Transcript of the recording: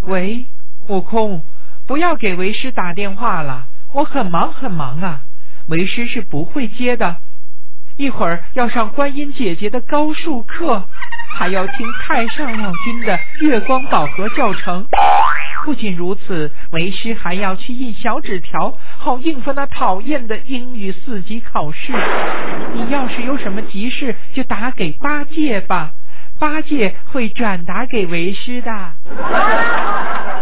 喂，悟空，不要给为师打电话了，我很忙很忙啊，为师是不会接的。一会儿要上观音姐姐的高数课，还要听太上老君的月光宝盒教程。不仅如此，为师还要去印小纸条，好应付那讨厌的英语4级考试。你要是有什么急事，就打给八戒吧，八戒会转达给为师的。